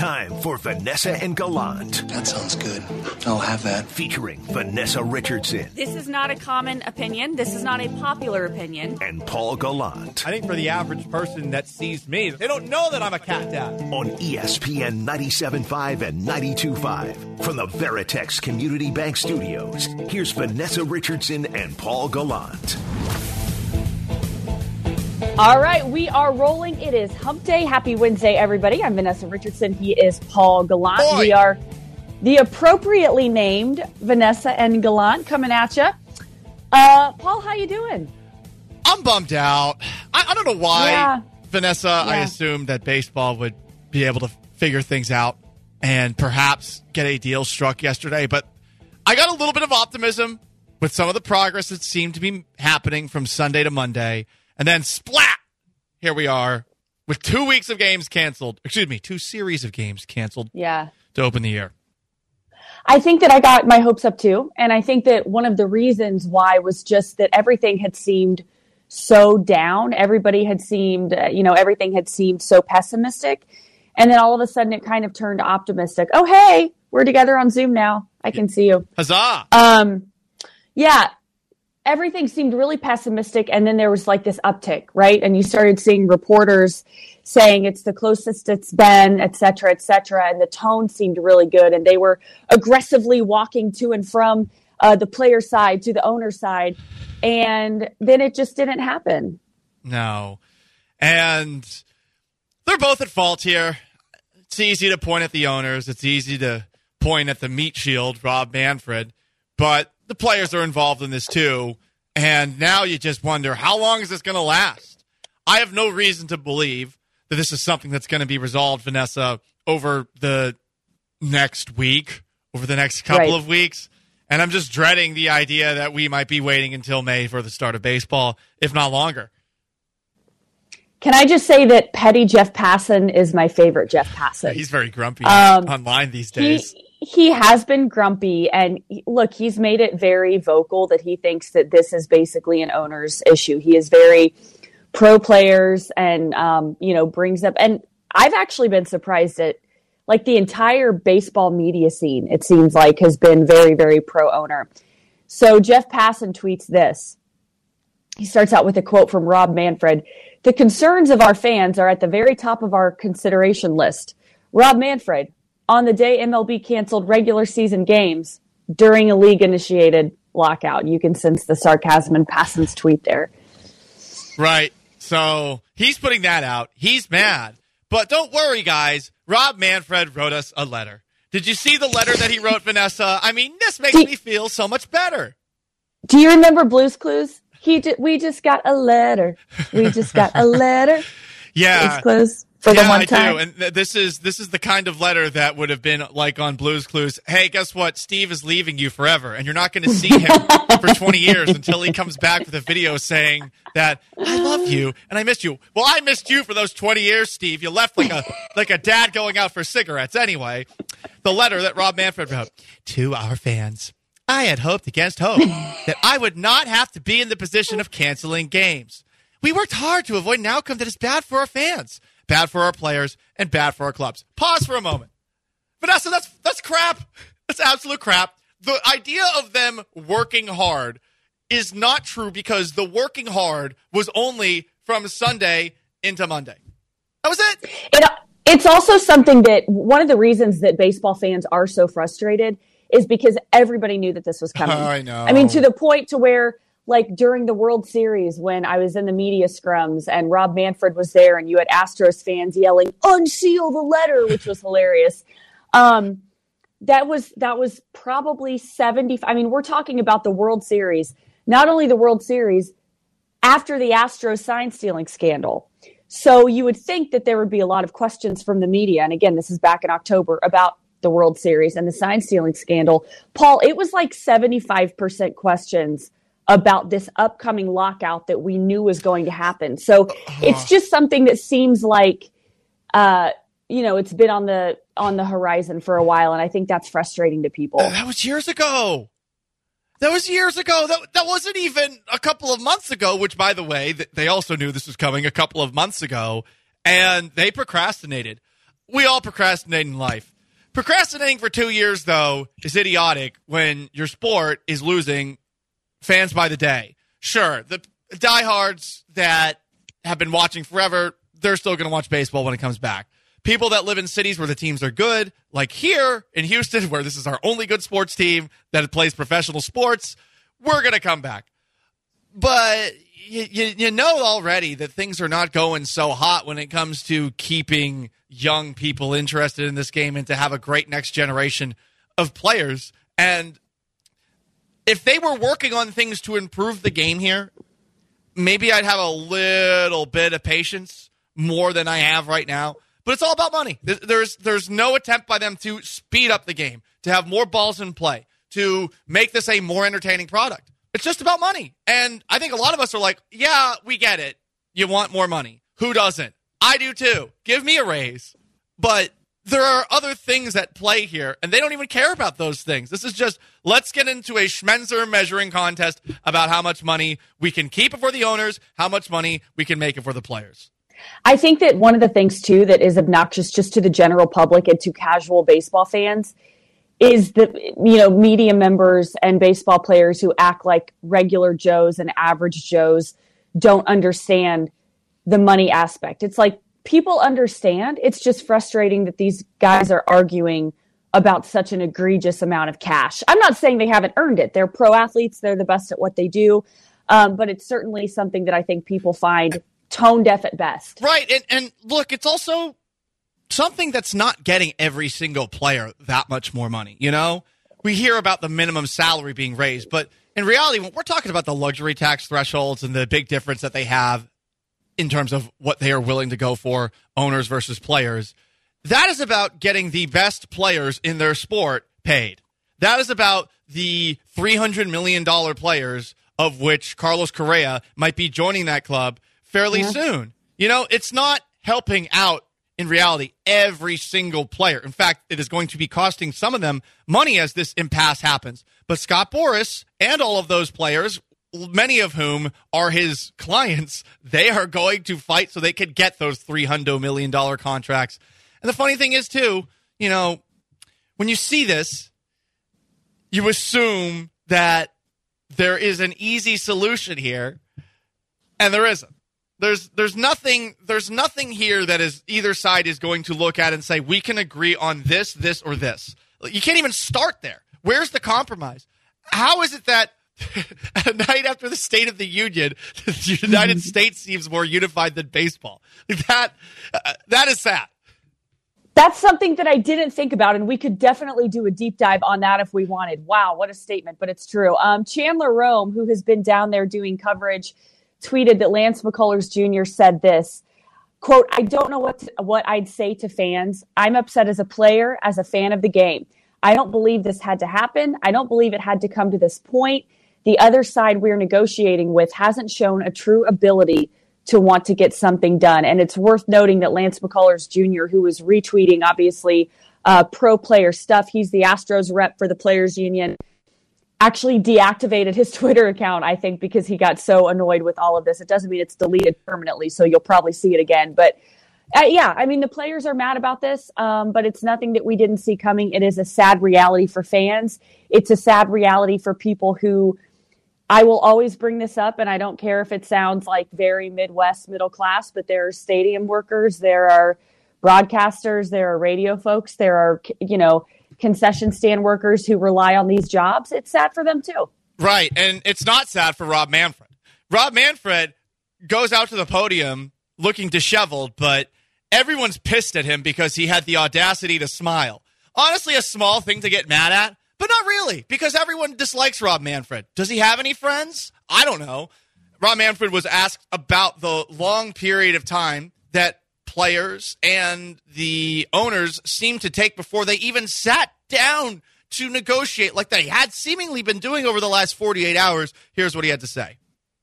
time for Vanessa and Gallant. That sounds good. I'll have that. Featuring Vanessa Richardson. This is not a common opinion. This is not a popular opinion. And Paul Gallant. I think for the average person that sees me, they don't know that I'm a cat dad. On ESPN 97.5 and 92.5. From the Veritex Community Bank Studios, here's Vanessa Richardson and Paul Gallant. All right, we are rolling. It is Hump Day. Happy Wednesday, everybody. I'm Vanessa Richardson. He is Paul Gallant. Boy. We are the appropriately named Vanessa and Gallant coming at you. Paul, how you doing? I'm bummed out. I don't know why, Yeah. Vanessa, I assumed that baseball would be able to figure things out and perhaps get a deal struck yesterday. But I got a little bit of optimism with some of the progress that seemed to be happening from Sunday to Monday. And then splat, here we are with 2 weeks of games canceled. Excuse me, 2 series of games canceled Yeah. to open the year. I think that I got my hopes up too. And I think that one of the reasons why was just that everything had seemed so down. Everybody had seemed, everything had seemed so pessimistic. And then all of a sudden it kind of turned optimistic. Oh, hey, we're together on Zoom now. I can see you. Huzzah! Yeah. Everything seemed really pessimistic, and then there was like this uptick, right? And you started seeing reporters saying it's the closest it's been, et cetera, and the tone seemed really good, and they were aggressively walking to and from the player side to the owner side, and then it just didn't happen. No. And they're both at fault here. It's easy to point at the owners. It's easy to point at the meat shield, Rob Manfred, but the players are involved in this too, and now you just wonder, how long is this going to last? I have no reason to believe that this is something that's going to be resolved, Vanessa, over the next week, over the next couple of weeks, and I'm just dreading the idea that we might be waiting until May for the start of baseball, if not longer. Can I just say that petty Jeff Passan is my favorite Jeff Passan? He's very grumpy online these days. He has been grumpy, and look, he's made it very vocal that he thinks that this is basically an owner's issue. He is very pro players and, brings up, and I've actually been surprised at like the entire baseball media scene, it seems like, has been very, very pro owner. So Jeff Passan tweets this. He starts out with a quote from Rob Manfred. "The concerns of our fans are at the very top of our consideration list. Rob Manfred, on the day MLB canceled regular season games during a league-initiated lockout." You can sense the sarcasm in Passan's tweet there. Right. So he's putting that out. He's mad. But don't worry, guys. Rob Manfred wrote us a letter. Did you see the letter that he wrote, Vanessa? I mean, this makes me feel so much better. Do you remember Blue's Clues? We just got a letter. We just got a letter. Yeah. Blue's Clues. For the one time. I do. And this is the kind of letter that would have been like on Blue's Clues. Hey, guess what? Steve is leaving you forever, and you're not going to see him for 20 years until he comes back with a video saying that I love you and I missed you. Well, I missed you for those 20 years, Steve. You left like a dad going out for cigarettes. Anyway, the letter that Rob Manfred wrote to our fans. I had hoped against hope that I would not have to be in the position of canceling games. We worked hard to avoid an outcome that is bad for our fans, bad for our players, and bad for our clubs. Pause for a moment. Vanessa, that's crap. That's absolute crap. The idea of them working hard is not true because the working hard was only from Sunday into Monday. That was it. It's also something that one of the reasons that baseball fans are so frustrated is because everybody knew that this was coming. I know. I mean, to the point to where, like, during the World Series, when I was in the media scrums and Rob Manfred was there and you had Astros fans yelling, "Unseal the letter," which was hilarious. That was probably 70. I mean, we're talking about the World Series, not only the World Series, after the Astros sign stealing scandal. So you would think that there would be a lot of questions from the media. And again, this is back in October about the World Series and the sign stealing scandal. Paul, it was like 75% questions about this upcoming lockout that we knew was going to happen. So it's just something that seems like, it's been on the horizon for a while. And I think that's frustrating to people. That was years ago. That wasn't even a couple of months ago, which, by the way, they also knew this was coming a couple of months ago, and they procrastinated. we all procrastinate in life. Procrastinating for 2 years, though, is idiotic when your sport is losing fans by the day. Sure, the diehards that have been watching forever, they're still going to watch baseball when it comes back. People that live in cities where the teams are good, like here in Houston, where this is our only good sports team that plays professional sports, we're going to come back. But you know already that things are not going so hot when it comes to keeping young people interested in this game and to have a great next generation of players. And if they were working on things to improve the game here, maybe I'd have a little bit of patience more than I have right now. But it's all about money. There's no attempt by them to speed up the game, to have more balls in play, to make this a more entertaining product. It's just about money. And I think a lot of us are like, yeah, we get it. You want more money. Who doesn't? I do too. Give me a raise. But there are other things at play here, and they don't even care about those things. This is just, let's get into a Schmenzer measuring contest about how much money we can keep it for the owners, how much money we can make it for the players. I think that one of the things, too, that is obnoxious just to the general public and to casual baseball fans is that, media members and baseball players who act like regular Joes and average Joes don't understand the money aspect. It's like people understand. It's just frustrating that these guys are arguing about such an egregious amount of cash. I'm not saying they haven't earned it. They're pro athletes. They're the best at what they do. But it's certainly something that I think people find tone deaf at best. Right. And look, it's also something that's not getting every single player that much more money. We hear about the minimum salary being raised, but in reality, when we're talking about the luxury tax thresholds and the big difference that they have in terms of what they are willing to go for, owners versus players, that is about getting the best players in their sport paid. That is about the $300 million players, of which Carlos Correa might be joining that club fairly soon. It's not helping out, in reality, every single player. In fact, it is going to be costing some of them money as this impasse happens. But Scott Boras and all of those players, many of whom are his clients, they are going to fight so they could get those $300 million contracts. And the funny thing is, too, when you see this, you assume that there is an easy solution here, and there isn't. There's nothing here that is either side is going to look at and say, we can agree on this, or this. You can't even start there. Where's the compromise? How is it that a night after the State of the Union, the United States seems more unified than baseball? That is sad. That's something that I didn't think about, and we could definitely do a deep dive on that if we wanted. Wow, what a statement, but it's true. Chandler Rome, who has been down there doing coverage, tweeted that Lance McCullers Jr. said this, quote, "I don't know what I'd say to fans. I'm upset as a player, as a fan of the game. I don't believe this had to happen. I don't believe it had to come to this point. The other side we're negotiating with hasn't shown a true ability to want to get something done." And it's worth noting that Lance McCullers Jr., who was retweeting, obviously, pro player stuff, he's the Astros rep for the Players Union, actually deactivated his Twitter account, I think, because he got so annoyed with all of this. It doesn't mean it's deleted permanently, so you'll probably see it again. But the players are mad about this, but it's nothing that we didn't see coming. It is a sad reality for fans. It's a sad reality for people who, I will always bring this up, and I don't care if it sounds like very Midwest middle class, but there are stadium workers, there are broadcasters, there are radio folks, there are, concession stand workers who rely on these jobs. It's sad for them too. Right. And it's not sad for Rob Manfred. Rob Manfred goes out to the podium looking disheveled, but everyone's pissed at him because he had the audacity to smile. Honestly, a small thing to get mad at, but not really, because everyone dislikes Rob Manfred. Does he have any friends? I don't know. Rob Manfred was asked about the long period of time that players and the owners seemed to take before they even sat down to negotiate like they had seemingly been doing over the last 48 hours. Here's what he had to say.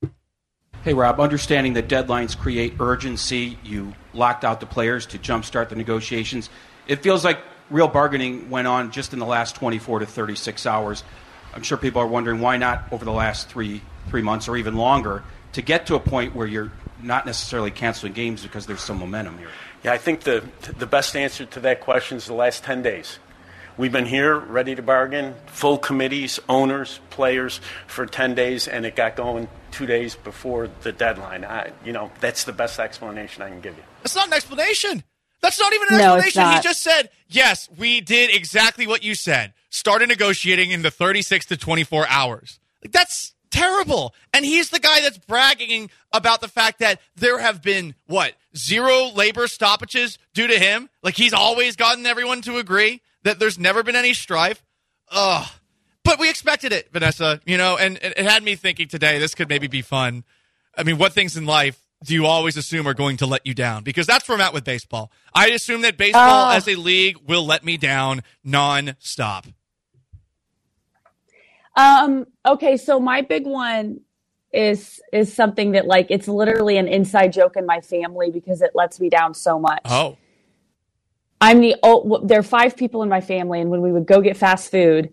Hey, Rob, understanding that deadlines create urgency, you locked out the players to jumpstart the negotiations. It feels like real bargaining went on just in the last 24 to 36 hours. I'm sure people are wondering why not over the last three months or even longer to get to a point where you're not necessarily canceling games because there's some momentum here? Yeah, I think the best answer to that question is the last 10 days. We've been here ready to bargain, full committees, owners, players for 10 days, and it got going 2 days before the deadline. That's the best explanation I can give you. That's not an explanation. That's not even an explanation. It's not. He just said, yes, we did exactly what you said. Started negotiating in the 36 to 24 hours. Like, that's terrible. And he's the guy that's bragging about the fact that there have been, 0 labor stoppages due to him? Like, he's always gotten everyone to agree that there's never been any strife. Ugh. But we expected it, Vanessa, and it had me thinking today this could maybe be fun. I mean, what things in life do you always assume are going to let you down? Because that's where I'm at with baseball. I assume that baseball as a league will let me down nonstop. Okay, so my big one is something that, like, it's literally an inside joke in my family because it lets me down so much. Oh. There are 5 people in my family, and when we would go get fast food,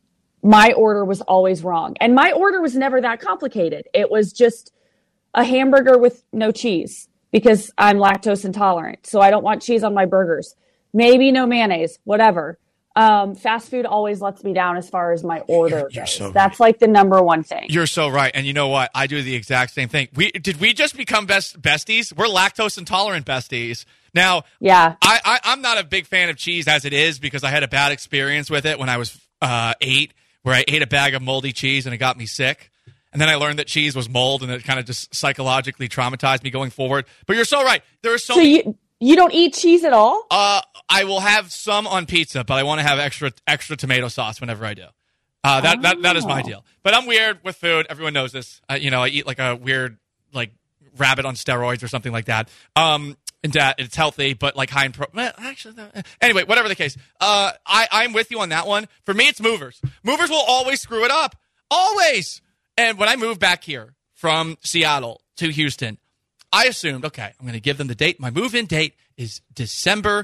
my order was always wrong. And my order was never that complicated. It was just a hamburger with no cheese because I'm lactose intolerant. So I don't want cheese on my burgers. Maybe no mayonnaise, whatever. Fast food always lets me down as far as my order goes. So That's like the number one thing. You're so right. And you know what? I do the exact same thing. Did we just become besties? We're lactose intolerant besties. Now, yeah, I'm not a big fan of cheese as it is because I had a bad experience with it when I was 8, where I ate a bag of moldy cheese and it got me sick. And then I learned that cheese was mold, and it kind of just psychologically traumatized me going forward. But you're so right. There are so many. You don't eat cheese at all? I will have some on pizza, but I want to have extra tomato sauce whenever I do. That is my deal. But I'm weird with food. Everyone knows this. I eat like a weird rabbit on steroids or something like that. And that it's healthy, but like high in anyway, whatever the case. I'm with you on that one. For me, it's movers. Movers will always screw it up. Always. And when I moved back here from Seattle to Houston, I assumed, okay, I'm going to give them the date. My move-in date is December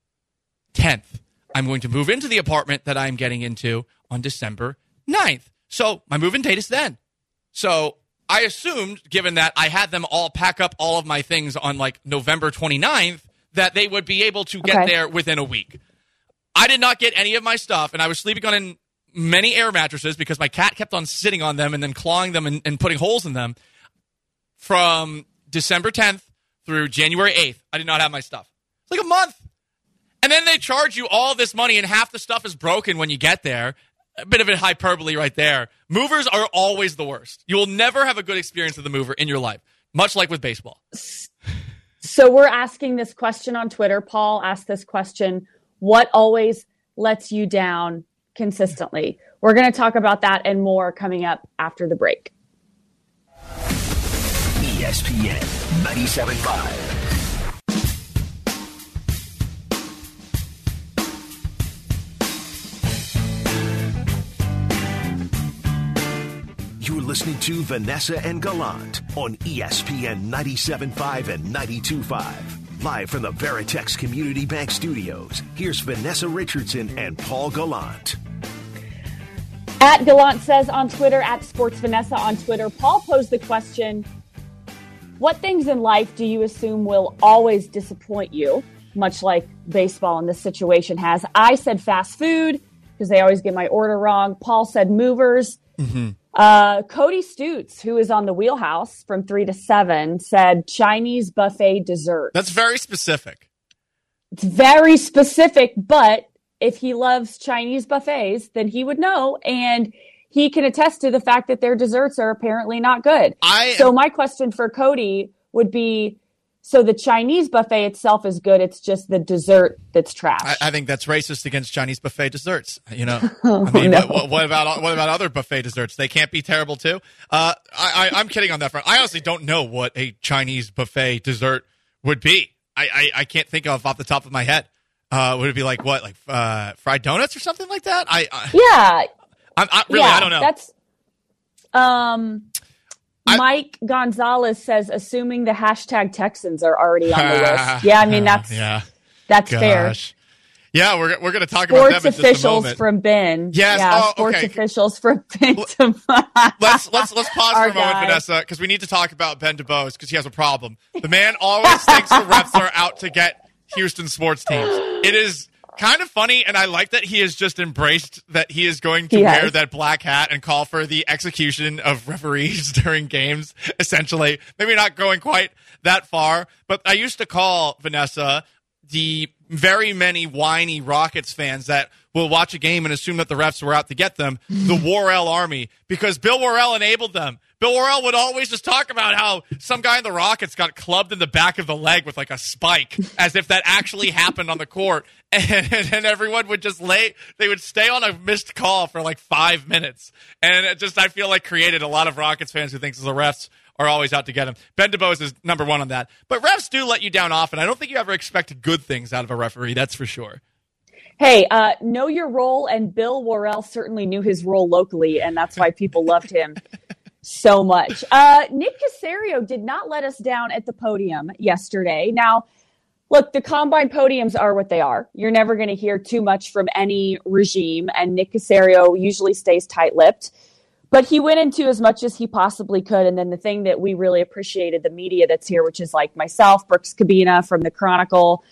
10th. I'm going to move into the apartment that I'm getting into on December 9th. So my move-in date is then. So I assumed, given that I had them all pack up all of my things on November 29th, that they would be able to get there within a week. I did not get any of my stuff, and I was sleeping on many air mattresses because my cat kept on sitting on them and then clawing them and putting holes in them. From December 10th through January 8th, I did not have my stuff. It's like a month. And then they charge you all this money, and half the stuff is broken when you get there. A bit of a hyperbole right there. Movers are always the worst. You will never have a good experience with a mover in your life, much like with baseball. So we're asking this question on Twitter. Paul asked this question: what always lets you down consistently? We're going to talk about that and more coming up after the break. ESPN 97.5. You're listening to Vanessa and Gallant on ESPN 97.5 and 92.5. Live from the Veritex Community Bank Studios, here's Vanessa Richardson and Paul Gallant. At Gallant Says on Twitter, at Sports Vanessa on Twitter, Paul posed the question: what things in life do you assume will always disappoint you, much like baseball in this situation has? I said fast food because they always get my order wrong. Paul said movers. Mm-hmm. Cody Stutes, who is on the Wheelhouse from 3 to 7, said Chinese buffet dessert. That's very specific. It's very specific, but if he loves Chinese buffets, then he would know, and he can attest to the fact that their desserts are apparently not good. So my question for Cody would be, so the Chinese buffet itself is good, it's just the dessert that's trash. I think that's racist against Chinese buffet desserts. What about other buffet desserts? They can't be terrible too. I'm kidding on that front. I honestly don't know what a Chinese buffet dessert would be. I can't think of off the top of my head. Would it be like fried donuts or something like that? Yeah. I don't know. That's Mike Gonzalez says, assuming the hashtag Texans are already on the list. Yeah, I mean, that's fair. Yeah, we're going to talk about them in just a officials moment. from Ben. Yes. Yeah, Oh, sports okay. officials from Ben. Let's pause for Our a moment, guy. Vanessa, because we need to talk about Ben DuBose because he has a problem. The man always thinks the refs are out to get Houston sports teams. It is kind of funny, and I like that he has just embraced that he is going to wear that black hat and call for the execution of referees during games, essentially. Maybe not going quite that far, but I used to call, Vanessa, the very many whiny Rockets fans that will watch a game and assume that the refs were out to get them, the Worrell Army, because Bill Worrell enabled them. Bill Worrell would always just talk about how some guy in the Rockets got clubbed in the back of the leg with like a spike, as if that actually happened on the court. And everyone would just they would stay on a missed call for like 5 minutes. And it just, I feel like, created a lot of Rockets fans who think the refs are always out to get him. Ben DuBose is number one on that. But refs do let you down often. I don't think you ever expected good things out of a referee, that's for sure. Hey, know your role, and Bill Worrell certainly knew his role locally, and that's why people loved him so much. Nick Caserio did not let us down at the podium yesterday. Now, look, the Combine podiums are what they are. You're never going to hear too much from any regime, and Nick Caserio usually stays tight-lipped. But he went into as much as he possibly could, and then the thing that we really appreciated, the media that's here, which is like myself, Brooks Cabina from the Chronicle,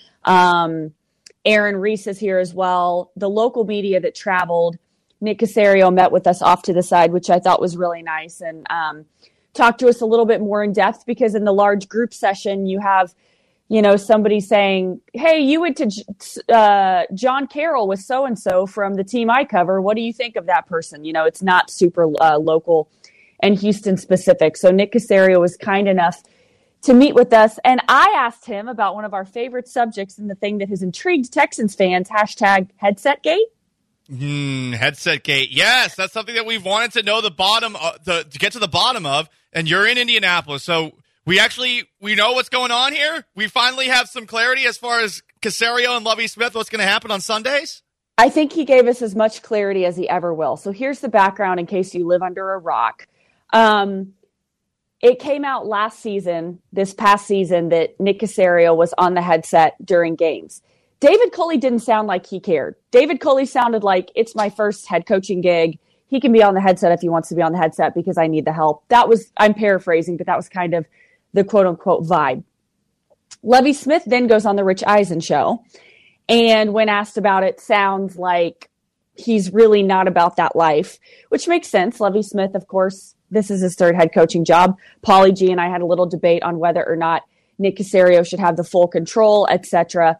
Aaron Reese is here as well. The local media that traveled, Nick Caserio met with us off to the side, which I thought was really nice, and talked to us a little bit more in depth, because in the large group session, you have, you know, somebody saying, hey, you went to John Carroll with so-and-so from the team I cover. What do you think of that person? You know, it's not super local and Houston specific. So Nick Caserio was kind enough to meet with us. And I asked him about one of our favorite subjects and the thing that has intrigued Texans fans, #HeadsetGate. HeadsetGate. Yes, that's something that we've wanted to know to get to the bottom of. And you're in Indianapolis. So we know what's going on here. We finally have some clarity as far as Caserio and Lovie Smith, what's going to happen on Sundays. I think he gave us as much clarity as he ever will. So here's the background in case you live under a rock. It came out this past season, that Nick Caserio was on the headset during games. David Culley didn't sound like he cared. David Culley sounded like, it's my first head coaching gig. He can be on the headset if he wants to be on the headset because I need the help. I'm paraphrasing, but that was kind of the quote unquote vibe. Lovie Smith then goes on the Rich Eisen show, and when asked about it, sounds like he's really not about that life, which makes sense. Lovie Smith, of course, this is his third head coaching job. Paulie G and I had a little debate on whether or not Nick Caserio should have the full control, etc.,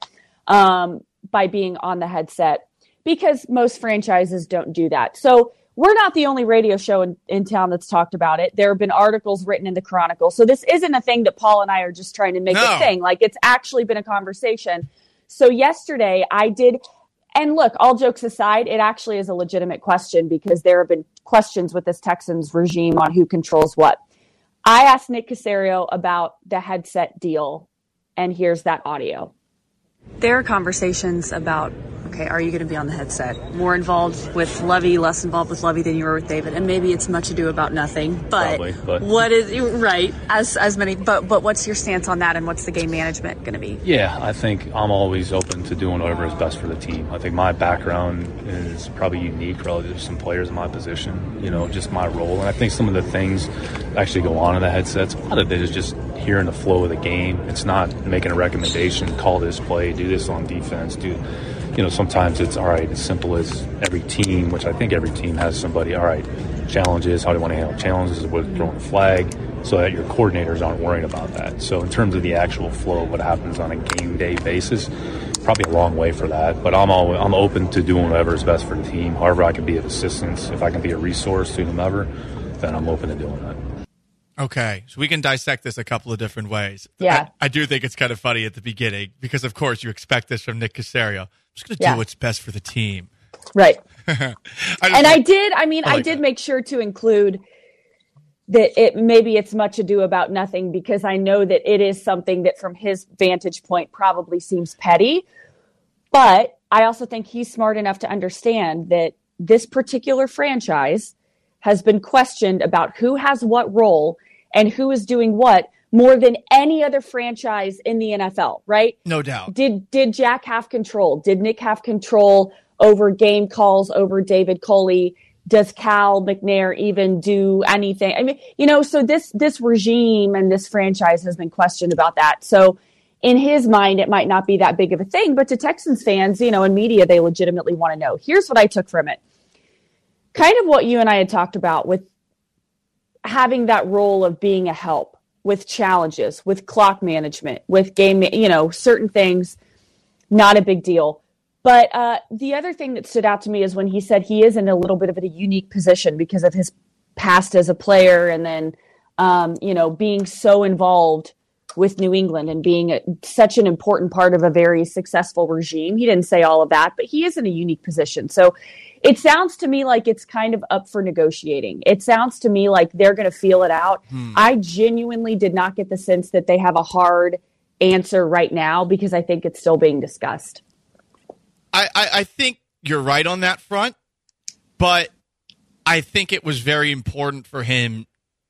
by being on the headset, because most franchises don't do that. So we're not the only radio show in town that's talked about it. There have been articles written in the Chronicle. So this isn't a thing that Paul and I are just trying to make a thing. Like, it's actually been a conversation. So yesterday I did, and look, all jokes aside, it actually is a legitimate question, because there have been questions with this Texans regime on who controls what. I asked Nick Caserio about the headset deal, and here's that audio. There are conversations about, okay, are you going to be on the headset? More involved with Lovie, less involved with Lovie than you were with David, and maybe it's much ado about nothing. But, probably, but what is right? As many, but what's your stance on that, and what's the game management going to be? Yeah, I think I'm always open to doing whatever is best for the team. I think my background is probably unique relative to some players in my position. You know, just my role, and I think some of the things that actually go on in the headsets, a lot of it is just hearing the flow of the game. It's not making a recommendation, call this play, do this on defense, sometimes it's all right, as simple as every team, which I think every team has somebody, all right, challenges, how do you want to handle challenges with throwing a flag, so that your coordinators aren't worrying about that. So in terms of the actual flow of what happens on a game day basis, probably a long way for that, but I'm open to doing whatever is best for the team. However I can be of assistance, if I can be a resource to whomever, then I'm open to doing that. Okay, so we can dissect this a couple of different ways. Yeah. I do think it's kind of funny at the beginning, because, of course, you expect this from Nick Caserio. I'm just going to do what's best for the team. Right. I did that. make sure to include that it's much ado about nothing, because I know that it is something that from his vantage point probably seems petty. But I also think he's smart enough to understand that this particular franchise has been questioned about who has what role and who is doing what more than any other franchise in the NFL, right? No doubt. Did Jack have control? Did Nick have control over game calls, over David Culley? Does Cal McNair even do anything? I mean, so this regime and this franchise has been questioned about that. So in his mind, it might not be that big of a thing, but to Texans fans, and media, they legitimately want to know. Here's what I took from it. Kind of what you and I had talked about with having that role of being a help with challenges, with clock management, with game, certain things, not a big deal. But the other thing that stood out to me is when he said he is in a little bit of a unique position because of his past as a player and then, being so involved with New England and being such an important part of a very successful regime. He didn't say all of that, but he is in a unique position. So it sounds to me like it's kind of up for negotiating. It sounds to me like they're going to feel it out. I genuinely did not get the sense that they have a hard answer right now because I think it's still being discussed. I think you're right on that front, but I think it was very important for him,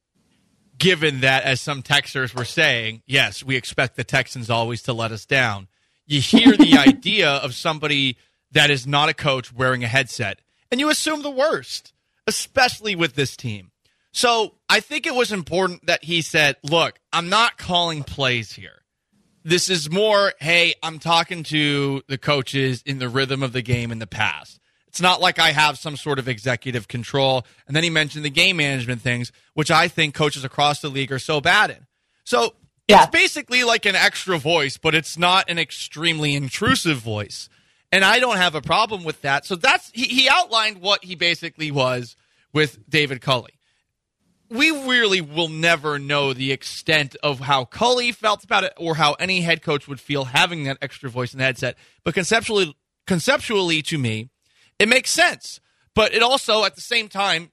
given that, as some Texers were saying, yes, we expect the Texans always to let us down. You hear the idea of somebody that is not a coach wearing a headset, and you assume the worst, especially with this team. So I think it was important that he said, look, I'm not calling plays here. This is more, hey, I'm talking to the coaches in the rhythm of the game in the past. It's not like I have some sort of executive control. And then he mentioned the game management things, which I think coaches across the league are so bad in. So it's basically like an extra voice, but it's not an extremely intrusive voice. And I don't have a problem with that. So he outlined what he basically was with David Culley. We really will never know the extent of how Culley felt about it or how any head coach would feel having that extra voice in the headset. But conceptually to me, it makes sense. But it also, at the same time,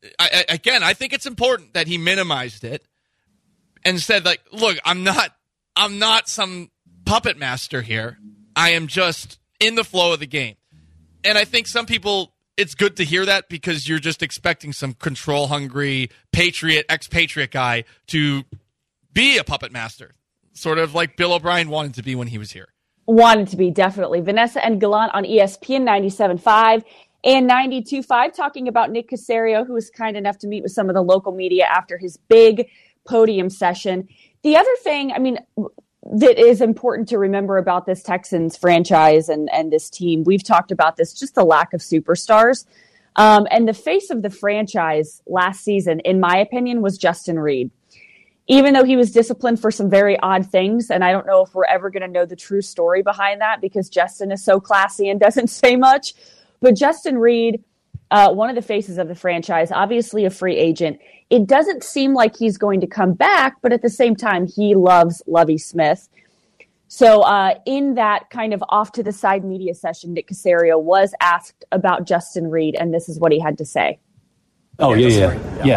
I think it's important that he minimized it and said, like, look, I'm not some puppet master here. I am just in the flow of the game. And I think some people, it's good to hear that because you're just expecting some control-hungry ex-Patriot guy to be a puppet master, sort of like Bill O'Brien wanted to be when he was here. Wanted to be, definitely. Vanessa and Gallant on ESPN 97.5 and 92.5 talking about Nick Caserio, who was kind enough to meet with some of the local media after his big podium session. The other thing, that is important to remember about this Texans franchise and this team, we've talked about this, just the lack of superstars. And the face of the franchise last season, in my opinion, was Justin Reid. Even though he was disciplined for some very odd things, and I don't know if we're ever going to know the true story behind that because Justin is so classy and doesn't say much. But Justin Reid, one of the faces of the franchise, obviously a free agent. It doesn't seem like he's going to come back, but at the same time, he loves Lovie Smith. So in that kind of off-to-the-side media session, Nick Caserio was asked about Justin Reid, and this is what he had to say. Oh, yeah.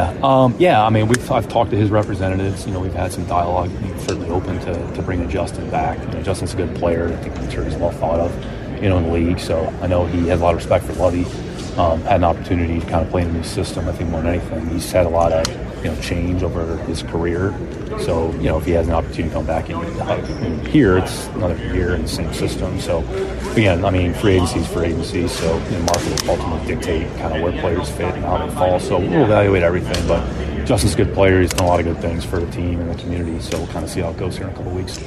I've talked to his representatives. We've had some dialogue. He's certainly open to bringing Justin back. Justin's a good player. I think I'm sure he's well thought of, in the league. So I know he has a lot of respect for Lovie. Had an opportunity to kind of play in a new system. I think more than anything, he's had a lot of change over his career. So if he has an opportunity to come back in here, it's another year in the same system. So again, free agency is free agency. So market will ultimately dictate kind of where players fit and how they fall. So we'll evaluate everything. But Justin's a good player. He's done a lot of good things for the team and the community. So we'll kind of see how it goes here in a couple of weeks.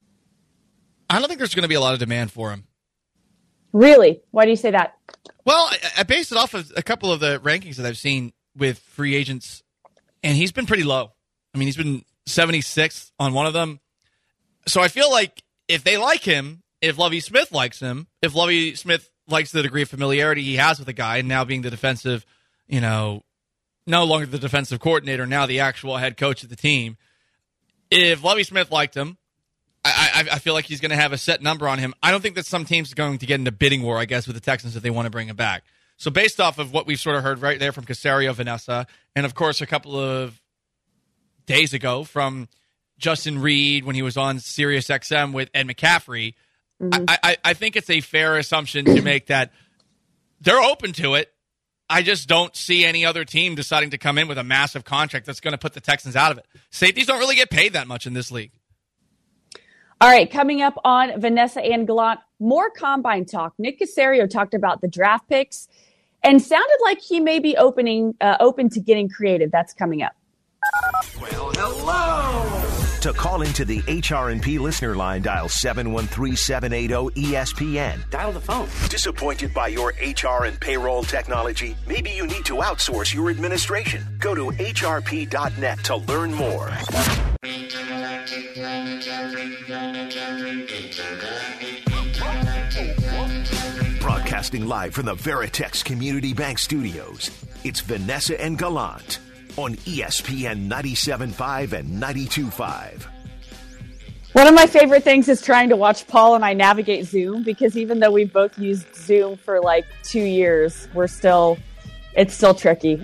I don't think there's going to be a lot of demand for him. Really? Why do you say that? Well, I based it off of a couple of the rankings that I've seen with free agents, and he's been pretty low. He's been 76th on one of them. So I feel like if they like him, if Lovie Smith likes him, if Lovie Smith likes the degree of familiarity he has with the guy, and now being the defensive, no longer the defensive coordinator, now the actual head coach of the team, if Lovie Smith liked him, I feel like he's going to have a set number on him. I don't think that some teams are going to get into bidding war, I guess, with the Texans if they want to bring him back. So based off of what we've sort of heard right there from Caserio, Vanessa, and of course a couple of days ago from Justin Reid when he was on Sirius XM with Ed McCaffrey, I think it's a fair assumption to make that they're open to it. I just don't see any other team deciding to come in with a massive contract that's going to put the Texans out of it. Safeties don't really get paid that much in this league. All right, coming up on Vanessa and Gallant, more Combine talk. Nick Caserio talked about the draft picks and sounded like he may be open to getting creative. That's coming up. Well, hello. To call into the HR&P listener line, dial 713-780-ESPN. Dial the phone. Disappointed by your HR and payroll technology? Maybe you need to outsource your administration. Go to hrp.net to learn more. Broadcasting live from the Veritex Community Bank Studios, it's Vanessa and Gallant on ESPN 97.5 and 92.5. One of my favorite things is trying to watch Paul and I navigate Zoom, because even though we've both used Zoom for like 2 years, it's still tricky.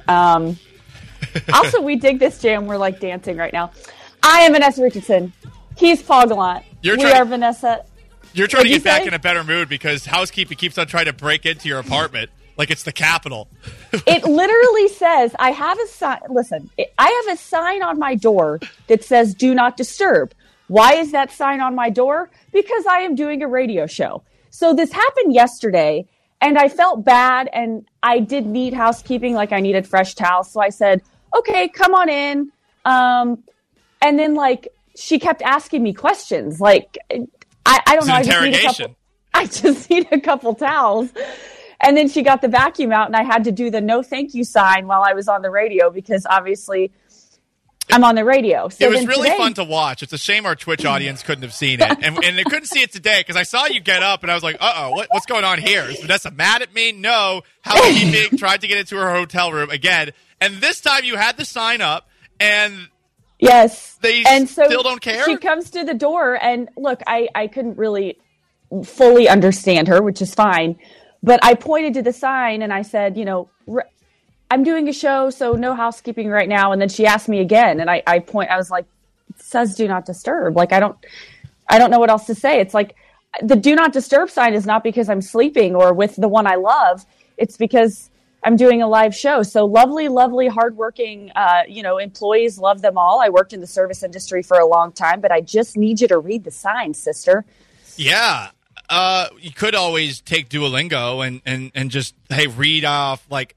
Also, we dig this jam. We're like dancing right now. I am Vanessa Richardson. He's Paul Gallant. Vanessa. You're trying to get back in a better mood because housekeeping keeps on trying to break into your apartment like it's the Capitol. It literally says, I have a sign. Listen, I have a sign on my door that says, "Do not disturb." Why is that sign on my door? Because I am doing a radio show. So this happened yesterday, and I felt bad, and I did need housekeeping, like I needed fresh towels. So I said, okay, come on in. And then, like, she kept asking me questions. Like, I don't know. I just need a couple towels. And then she got the vacuum out, and I had to do the no thank you sign while I was on the radio, because obviously I'm on the radio. So it was really fun to watch. It's a shame our Twitch audience couldn't have seen it. And they couldn't see it today because I saw you get up, and I was like, what's going on here? Is Vanessa mad at me? No. Housekeeping tried to get into her hotel room again. And this time you had the sign up, and yes, they still don't care? She comes to the door, and look, I couldn't really fully understand her, which is fine. But I pointed to the sign, and I said, I'm doing a show, so no housekeeping right now. And then she asked me again, and I was like, it says do not disturb. Like, I don't know what else to say. It's like the do not disturb sign is not because I'm sleeping or with the one I love. It's because I'm doing a live show. So lovely, lovely, hardworking, employees, love them all. I worked in the service industry for a long time, but I just need you to read the sign, sister. Yeah. You could always take Duolingo and just, hey, read off, like,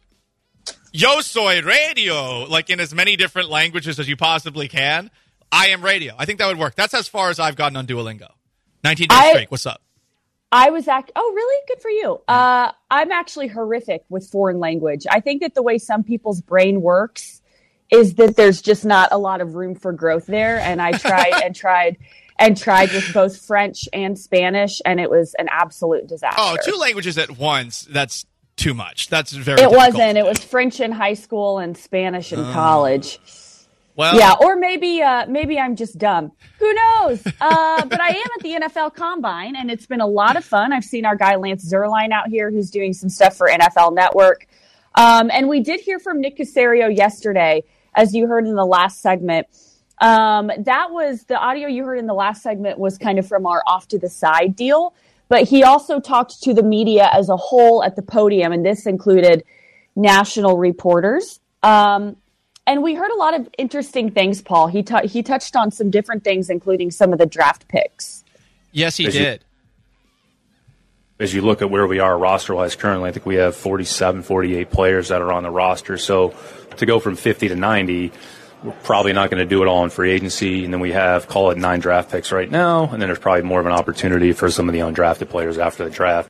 Yo soy radio, like in as many different languages as you possibly can. I am radio. I think that would work. That's as far as I've gotten on Duolingo. 19 days straight. What's up? Oh, really? Good for you. I'm actually horrific with foreign language. I think that the way some people's brain works is that there's just not a lot of room for growth there. And I tried with both French and Spanish, and it was an absolute disaster. Oh, 2 languages at once. That's too much. That's very difficult. It wasn't. It was French in high school and Spanish in college. Well, yeah, or maybe I'm just dumb. Who knows? But I am at the NFL Combine, and it's been a lot of fun. I've seen our guy Lance Zierlein out here who's doing some stuff for NFL Network. And we did hear from Nick Caserio yesterday, as you heard in the last segment. That was the audio you heard in the last segment was kind of from our off to the side deal. But he also talked to the media as a whole at the podium, and this included national reporters. And we heard a lot of interesting things, Paul. He touched on some different things, including some of the draft picks. Yes, he did. As you look at where we are roster-wise currently, I think we have 47, 48 players that are on the roster. So to go from 50 to 90, we're probably not going to do it all in free agency. And then we have, call it 9 draft picks right now. And then there's probably more of an opportunity for some of the undrafted players after the draft.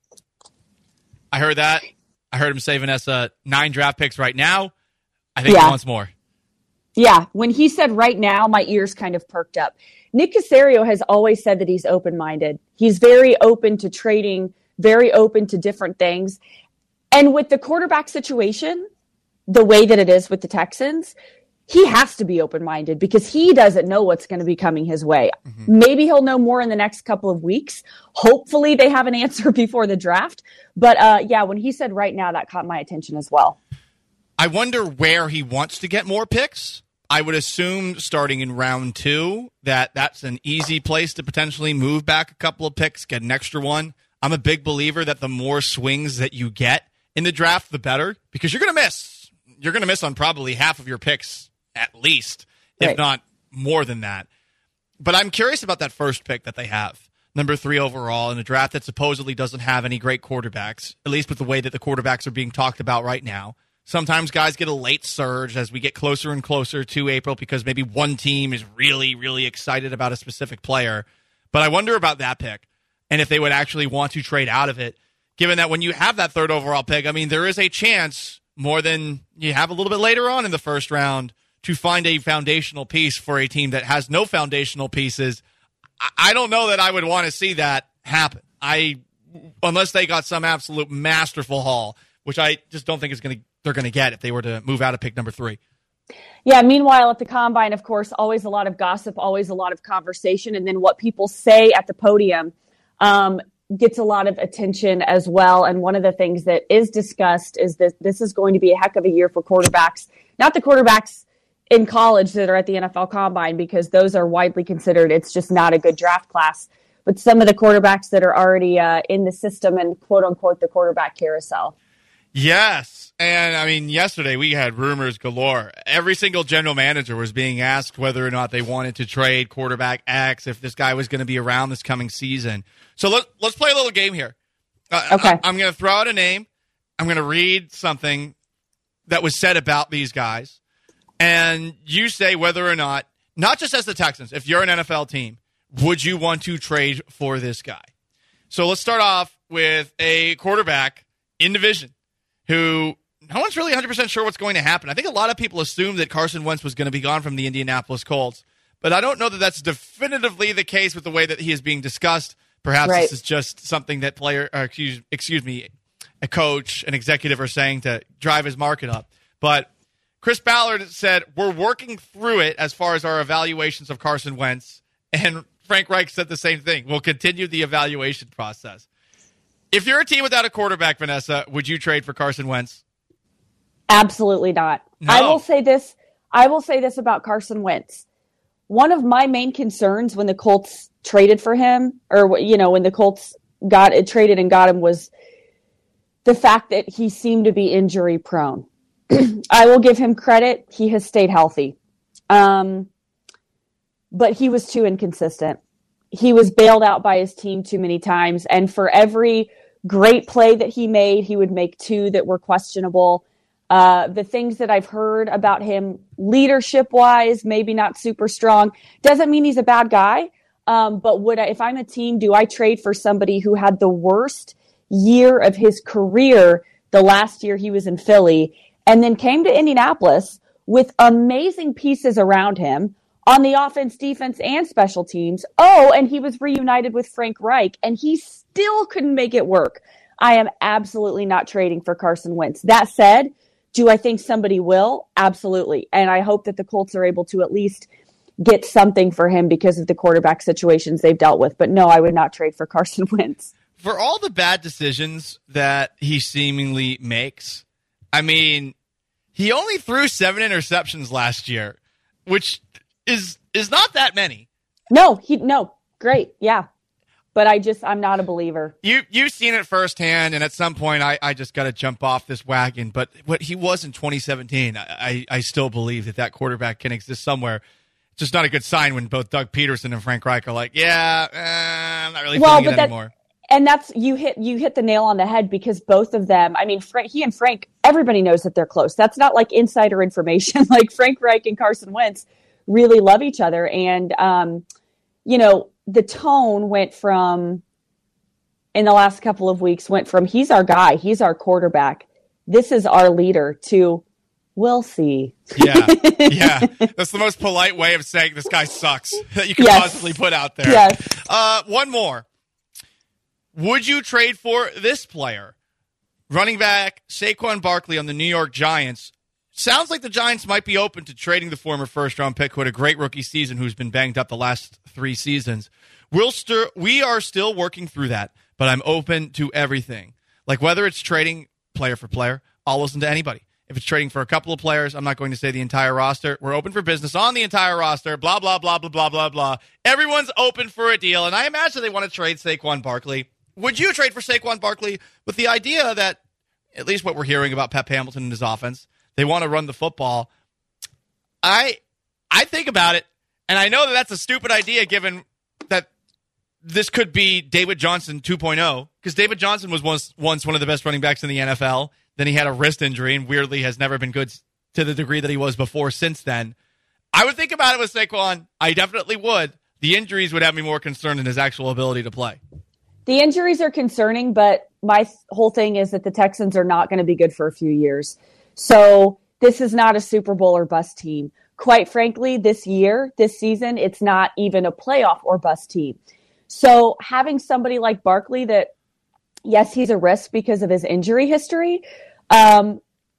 I heard that. I heard him say, Vanessa, 9 draft picks right now. I think he wants more. Yeah. When he said right now, my ears kind of perked up. Nick Caserio has always said that he's open-minded. He's very open to trading, very open to different things. And with the quarterback situation, the way that it is with the Texans, he has to be open-minded because he doesn't know what's going to be coming his way. Mm-hmm. Maybe he'll know more in the next couple of weeks. Hopefully they have an answer before the draft. But when he said right now, that caught my attention as well. I wonder where he wants to get more picks. I would assume starting in round 2 that's an easy place to potentially move back a couple of picks, get an extra one. I'm a big believer that the more swings that you get in the draft, the better, because you're going to miss. You're going to miss on probably half of your picks at least, if not more than that. But I'm curious about that first pick that they have, number 3 overall, in a draft that supposedly doesn't have any great quarterbacks, at least with the way that the quarterbacks are being talked about right now. Sometimes guys get a late surge as we get closer and closer to April because maybe one team is really, really excited about a specific player. But I wonder about that pick and if they would actually want to trade out of it, given that when you have that 3rd overall pick, I mean, there is a chance more than you have a little bit later on in the first round to find a foundational piece for a team that has no foundational pieces. I don't know that I would want to see that happen. Unless they got some absolute masterful haul, which I just don't think they're going to get if they were to move out of pick number 3. Yeah, meanwhile, at the Combine, of course, always a lot of gossip, always a lot of conversation. And then what people say at the podium gets a lot of attention as well. And one of the things that is discussed is that this is going to be a heck of a year for quarterbacks. Not the quarterbacks in college that are at the NFL Combine, because those are widely considered. It's just not a good draft class. But some of the quarterbacks that are already in the system and, quote unquote, the quarterback carousel. Yes. And I mean, yesterday we had rumors galore. Every single general manager was being asked whether or not they wanted to trade quarterback X, if this guy was going to be around this coming season. So let's play a little game here. Okay. I'm going to throw out a name. I'm going to read something that was said about these guys. And you say whether or not just as the Texans, if you're an NFL team, would you want to trade for this guy? So let's start off with a quarterback in division who no one's really 100% sure what's going to happen. I think a lot of people assumed that Carson Wentz was going to be gone from the Indianapolis Colts, but I don't know that that's definitively the case with the way that he is being discussed. Perhaps This is just something that a coach, an executive are saying to drive his market up. But Chris Ballard said, we're working through it as far as our evaluations of Carson Wentz. And Frank Reich said the same thing. We'll continue the evaluation process. If you're a team without a quarterback, Vanessa, would you trade for Carson Wentz? Absolutely not. No. I will say this about Carson Wentz. One of my main concerns when the Colts traded for him, or when the Colts traded and got him, was the fact that he seemed to be injury prone. I will give him credit. He has stayed healthy. But he was too inconsistent. He was bailed out by his team too many times. And for every great play that he made, he would make 2 that were questionable. The things that I've heard about him leadership-wise, maybe not super strong, doesn't mean he's a bad guy. But if I'm a team, do I trade for somebody who had the worst year of his career the last year he was in Philly, and then came to Indianapolis with amazing pieces around him on the offense, defense, and special teams? Oh, and he was reunited with Frank Reich, and he still couldn't make it work. I am absolutely not trading for Carson Wentz. That said, do I think somebody will? Absolutely. And I hope that the Colts are able to at least get something for him because of the quarterback situations they've dealt with. But no, I would not trade for Carson Wentz. For all the bad decisions that he seemingly makes, I mean, he only threw 7 interceptions last year, which is not that many. No, great. Yeah. But I'm not a believer. You've seen it firsthand, and at some point I just got to jump off this wagon. But what he was in 2017, I still believe that quarterback can exist somewhere. It's just not a good sign when both Doug Peterson and Frank Reich are like, I'm not really feeling it anymore. And that's you hit the nail on the head, because both of them, I mean, he and Frank, everybody knows that they're close. That's not like insider information. Like Frank Reich and Carson Wentz really love each other. And, the tone went from, in the last couple of weeks, he's our guy, he's our quarterback, this is our leader, to we'll see. Yeah. That's the most polite way of saying this guy sucks that you can possibly put out there. Yes. One more. Would you trade for this player? Running back Saquon Barkley on the New York Giants. Sounds like the Giants might be open to trading the former first-round pick who had a great rookie season, who's been banged up the last 3 seasons. We are still working through that, but I'm open to everything. Like whether it's trading player for player, I'll listen to anybody. If it's trading for a couple of players, I'm not going to say the entire roster. We're open for business on the entire roster, blah, blah, blah, blah, blah, blah, blah. Everyone's open for a deal, and I imagine they want to trade Saquon Barkley. Would you trade for Saquon Barkley with the idea that at least what we're hearing about Pep Hamilton and his offense. They want to run the football. I think about it, and I know that that's a stupid idea given that this could be David Johnson 2.0, because David Johnson was once one of the best running backs in the NFL. Then he had a wrist injury and weirdly has never been good to the degree that he was before since then. I would think about it with Saquon. I definitely would. The injuries would have me more concerned than his actual ability to play. The injuries are concerning, but my whole thing is that the Texans are not going to be good for a few years. So this is not a Super Bowl or bust team. Quite frankly, this season, it's not even a playoff or bust team. So having somebody like Barkley that, yes, he's a risk because of his injury history. But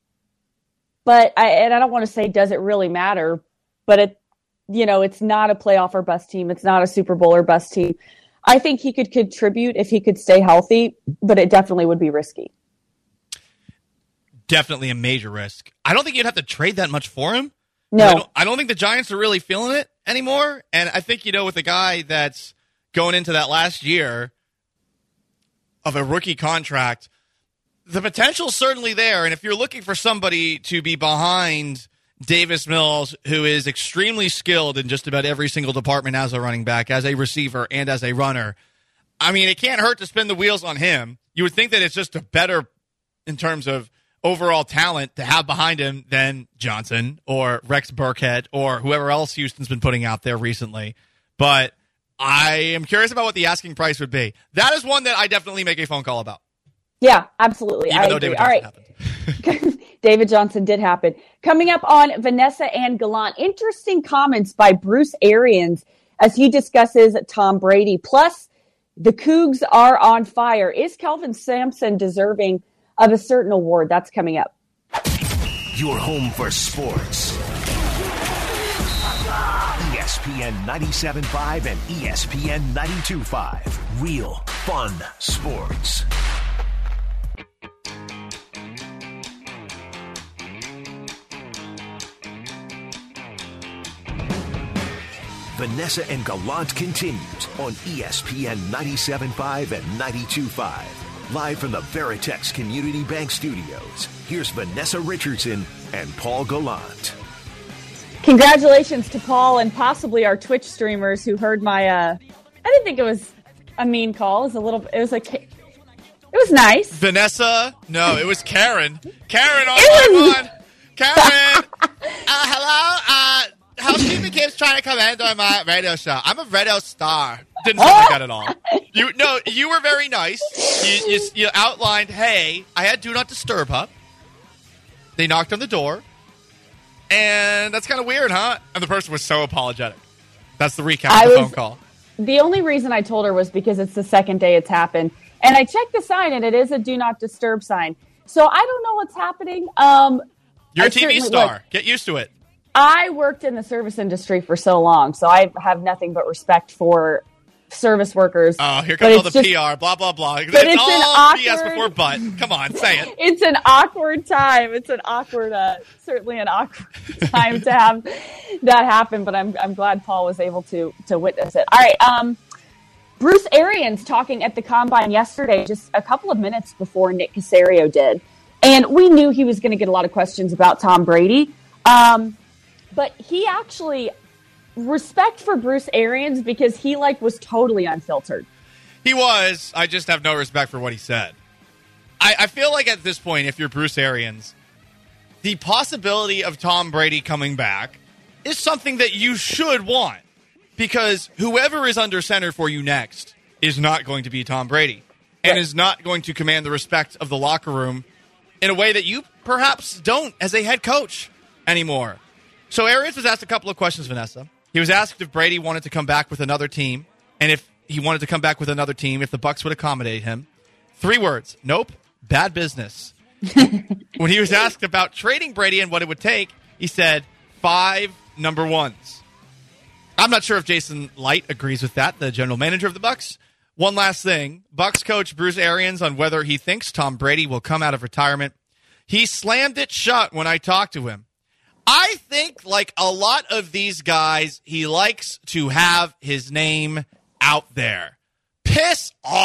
I don't want to say, does it really matter? But it's not a playoff or bust team. It's not a Super Bowl or bust team. I think he could contribute if he could stay healthy, but it definitely would be risky. Definitely a major risk. I don't think you'd have to trade that much for him. No. I don't think the Giants are really feeling it anymore. And I think, with a guy that's going into that last year of a rookie contract, the potential's certainly there. And if you're looking for somebody to be behind Davis Mills, who is extremely skilled in just about every single department as a running back, as a receiver, and as a runner, I mean, it can't hurt to spin the wheels on him. You would think that it's just a better, in terms of overall talent, to have behind him than Johnson or Rex Burkhead or whoever else Houston's been putting out there recently. But I am curious about what the asking price would be. That is one that I definitely make a phone call about. Yeah, absolutely. Even though David Johnson happened. David Johnson did happen. Coming up on Vanessa and Gallant, interesting comments by Bruce Arians as he discusses Tom Brady. Plus, the Cougs are on fire. Is Kelvin Sampson deserving of a certain award? That's coming up. Your home for sports. ESPN 97.5 and ESPN 92.5. Real fun sports. Vanessa and Gallant continues on ESPN 97.5 and 92.5. Live from the Veritex Community Bank Studios, here's Vanessa Richardson and Paul Gallant. Congratulations to Paul and possibly our Twitch streamers who heard my, I didn't think it was a mean call. It was nice. Vanessa? No, it was Karen. Karen on line one. Karen! Hello? Housekeeping keeps trying to come in on my radio show. I'm a radio star. Didn't sound like that at all. You were very nice. You outlined, hey, I had Do Not Disturb up. They knocked on the door. And that's kind of weird, huh? And the person was so apologetic. That's the recap of the phone call. The only reason I told her was because it's the second day it's happened. And I checked the sign, and it is a Do Not Disturb sign. So I don't know what's happening. You're a TV star. Get used to it. I worked in the service industry for so long, so I have nothing but respect for service workers. Oh, here comes all the PR, blah, blah, blah. It's all BS before but. Come on, say it. It's an awkward time. It's an awkward, certainly an awkward time to have that happen, but I'm glad Paul was able to witness it. All right, Bruce Arians talking at the Combine yesterday, just a couple of minutes before Nick Caserio did. And we knew he was going to get a lot of questions about Tom Brady. But he actually, respect for Bruce Arians because he was totally unfiltered. He was. I just have no respect for what he said. I feel like at this point, if you're Bruce Arians, the possibility of Tom Brady coming back is something that you should want because whoever is under center for you next is not going to be Tom Brady and is not going to command the respect of the locker room in a way that you perhaps don't as a head coach anymore. So Arians was asked a couple of questions, Vanessa. He was asked if Brady wanted to come back with another team, and if he wanted to come back with another team, if the Bucs would accommodate him. 3 words. Nope. Bad business. When he was asked about trading Brady and what it would take, he said 5 number 1s. I'm not sure if Jason Light agrees with that, the general manager of the Bucs. One last thing. Bucs coach Bruce Arians on whether he thinks Tom Brady will come out of retirement. He slammed it shut when I talked to him. I think, like a lot of these guys, he likes to have his name out there. Piss off,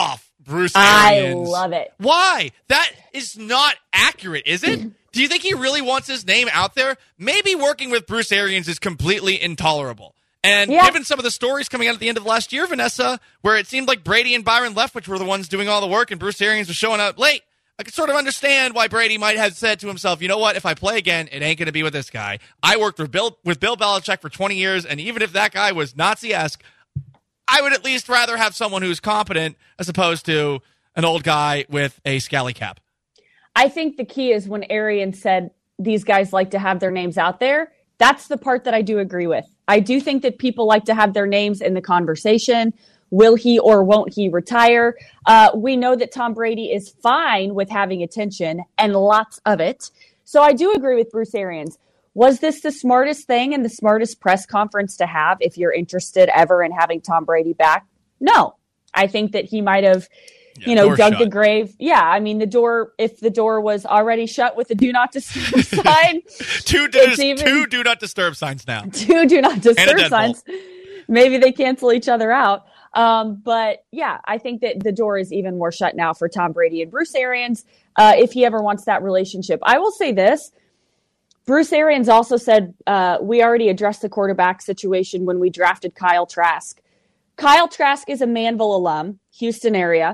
Bruce Arians. I love it. Why? That is not accurate, is it? Do you think he really wants his name out there? Maybe working with Bruce Arians is completely intolerable. And given some of the stories coming out at the end of last year, Vanessa, where it seemed like Brady and Byron Leftwich were the ones doing all the work and Bruce Arians was showing up late, I could sort of understand why Brady might have said to himself, you know what, if I play again, it ain't going to be with this guy. I worked with Bill Belichick for 20 years, and even if that guy was Nazi-esque, I would at least rather have someone who's competent as opposed to an old guy with a scally cap. I think the key is when Arians said these guys like to have their names out there, that's the part that I do agree with. I do think that people like to have their names in the conversation. Will he or won't he retire? We know that Tom Brady is fine with having attention and lots of it. So I do agree with Bruce Arians. Was this the smartest thing and the smartest press conference to have if you're interested ever in having Tom Brady back? No. I think that he might have, dug the grave. Yeah, I mean, if the door was already shut with a do not disturb sign. two do not disturb signs now. 2 do not disturb signs. Maybe they cancel each other out. But yeah, I think that the door is even more shut now for Tom Brady and Bruce Arians, if he ever wants that relationship. I will say this. Bruce Arians also said, we already addressed the quarterback situation when we drafted Kyle Trask. Kyle Trask is a Manville alum, Houston area.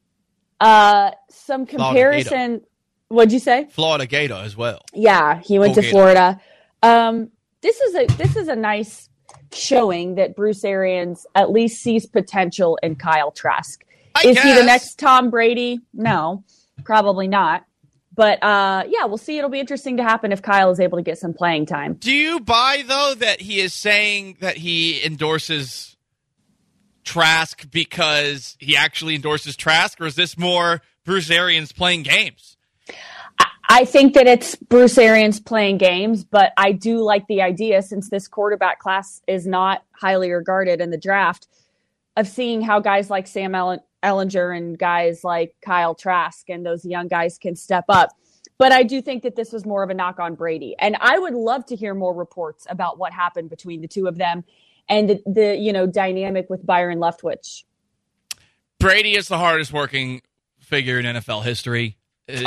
Some comparison. What'd you say? Florida Gator as well. Yeah, he went to Florida. This is a nice showing that Bruce Arians at least sees potential in Kyle Trask. Is he the next Tom Brady? No, probably not. But we'll see. It'll be interesting to happen if Kyle is able to get some playing time. Do you buy, though, that he is saying that he endorses Trask because he actually endorses Trask, or is this more Bruce Arians playing games? I think that it's Bruce Arians playing games, but I do like the idea, since this quarterback class is not highly regarded in the draft, of seeing how guys like Sam Ehlinger and guys like Kyle Trask and those young guys can step up. But I do think that this was more of a knock on Brady. And I would love to hear more reports about what happened between the two of them and the dynamic with Byron Leftwich. Brady is the hardest working figure in NFL history. It's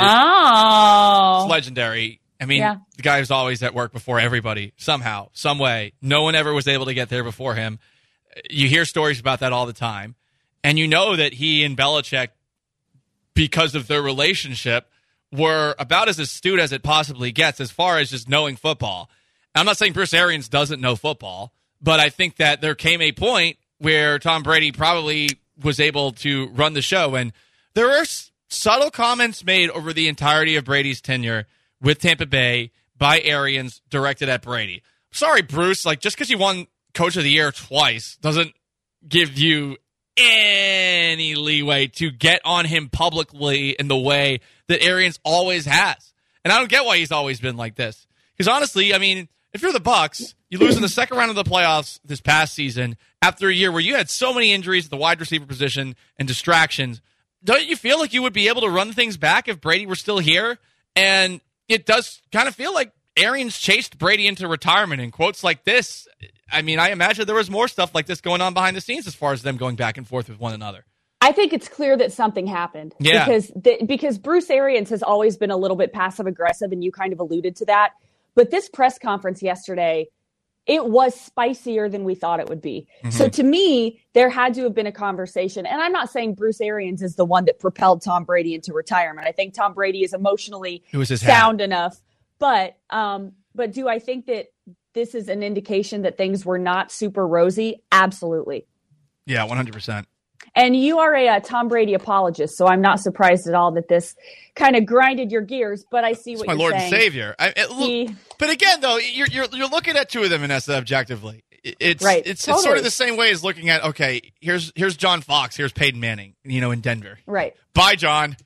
legendary. I mean, the guy was always at work before everybody, somehow, some way. No one ever was able to get there before him. You hear stories about that all the time. And you know that he and Belichick, because of their relationship, were about as astute as it possibly gets as far as just knowing football. I'm not saying Bruce Arians doesn't know football, but I think that there came a point where Tom Brady probably was able to run the show. And there were subtle comments made over the entirety of Brady's tenure with Tampa Bay by Arians directed at Brady. Sorry, Bruce, just because you won Coach of the Year twice doesn't give you any leeway to get on him publicly in the way that Arians always has. And I don't get why he's always been like this. Because honestly, I mean, if you're the Bucs, you lose in the second round of the playoffs this past season after a year where you had so many injuries at the wide receiver position and distractions. Don't you feel like you would be able to run things back if Brady were still here? And it does kind of feel like Arians chased Brady into retirement in quotes like this. I mean, I imagine there was more stuff like this going on behind the scenes as far as them going back and forth with one another. I think it's clear that something happened. Yeah. Because Bruce Arians has always been a little bit passive-aggressive, and you kind of alluded to that. But this press conference yesterday, it was spicier than we thought it would be. Mm-hmm. So to me, there had to have been a conversation. And I'm not saying Bruce Arians is the one that propelled Tom Brady into retirement. I think Tom Brady is emotionally sound enough. But do I think that this is an indication that things were not super rosy? Absolutely. Yeah, 100%. And you are a Tom Brady apologist, so I'm not surprised at all that this kind of grinded your gears. But I see what you're saying. My Lord and Savior. But again, though, you're looking at two of them, Vanessa, objectively. It's right. It's sort of the same way as looking at, okay, here's John Fox, here's Peyton Manning, in Denver. Right. Bye, John.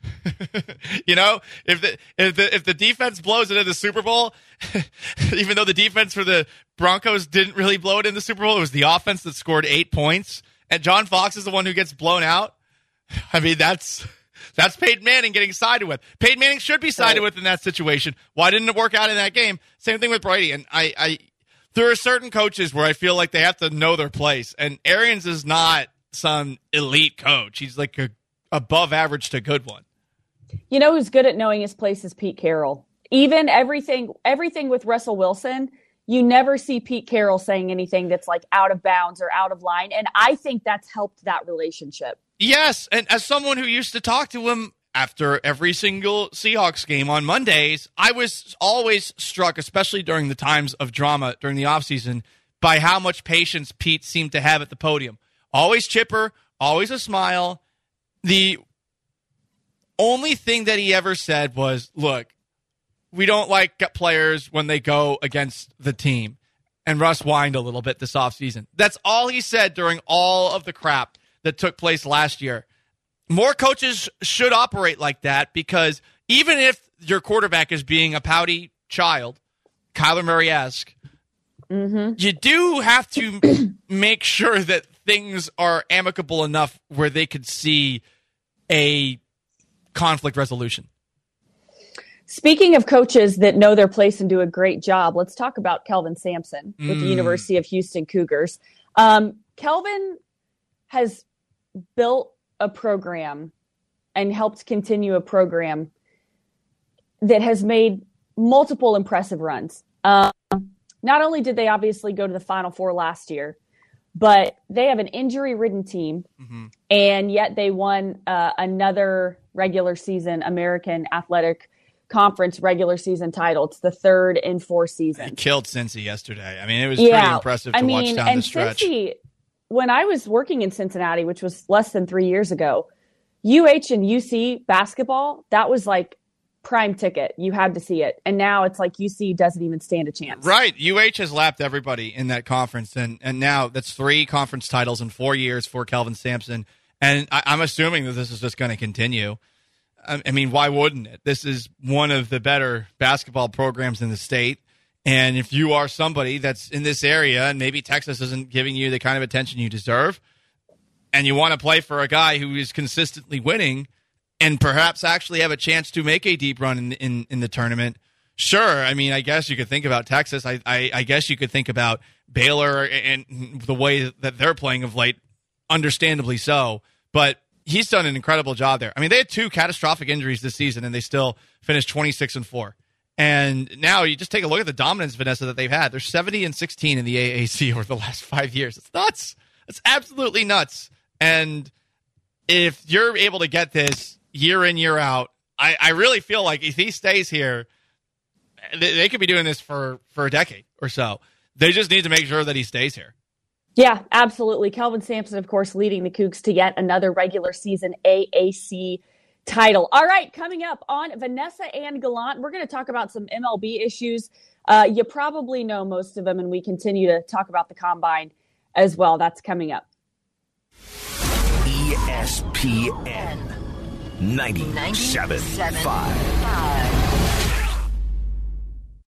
If the defense blows it in the Super Bowl, even though the defense for the Broncos didn't really blow it in the Super Bowl, it was the offense that scored 8 points. And John Fox is the one who gets blown out. I mean, that's Peyton Manning getting sided with. Peyton Manning should be sided with in that situation. Why didn't it work out in that game? Same thing with Brady. And there are certain coaches where I feel like they have to know their place. And Arians is not some elite coach. He's like above average to good one. You know who's good at knowing his place is Pete Carroll. Even everything with Russell Wilson, you never see Pete Carroll saying anything that's like out of bounds or out of line. And I think that's helped that relationship. Yes. And as someone who used to talk to him after every single Seahawks game on Mondays, I was always struck, especially during the times of drama during the offseason, by how much patience Pete seemed to have at the podium. Always chipper, always a smile. The only thing that he ever said was, look, we don't like players when they go against the team. And Russ whined a little bit this offseason. That's all he said during all of the crap that took place last year. More coaches should operate like that, because even if your quarterback is being a pouty child, Kyler Murray-esque, you do have to make sure that things are amicable enough where they could see a conflict resolution. Speaking of coaches that know their place and do a great job, let's talk about Kelvin Sampson with the University of Houston Cougars. Kelvin has built a program and helped continue a program that has made multiple impressive runs. Not only did they obviously go to the Final Four last year, but they have an injury-ridden team, and yet they won another regular season American Athletic Conference regular season title. It's the third in 4 seasons. They killed Cincy yesterday. I mean, it was pretty impressive to watch down the stretch. Cincy, when I was working in Cincinnati, which was less than 3 years ago, UH and UC basketball, that was like prime ticket. You had to see it. And now it's like UC doesn't even stand a chance. Right. UH has lapped everybody in that conference. And now that's 3 conference titles in 4 years for Kelvin Sampson. And I'm assuming that this is just going to continue. I mean, why wouldn't it? This is one of the better basketball programs in the state. And if you are somebody that's in this area and maybe Texas isn't giving you the kind of attention you deserve, and you want to play for a guy who is consistently winning and perhaps actually have a chance to make a deep run in the tournament, sure. I mean, I guess you could think about Texas. I guess you could think about Baylor and the way that they're playing of late, understandably so. But he's done an incredible job there. I mean, they had 2 catastrophic injuries this season, and they still finished 26-4. And now you just take a look at the dominance, Vanessa, that they've had. They're 70-16 in the AAC over the last 5 years. It's nuts. It's absolutely nuts. And if you're able to get this year in, year out, I really feel like if he stays here, they could be doing this for a decade or so. They just need to make sure that he stays here. Yeah, absolutely. Kelvin Sampson, of course, leading the Cougs to yet another regular season AAC title. All right, coming up on Vanessa and Gallant, we're going to talk about some MLB issues. You probably know most of them, and we continue to talk about the Combine as well. That's coming up. ESPN 97.5.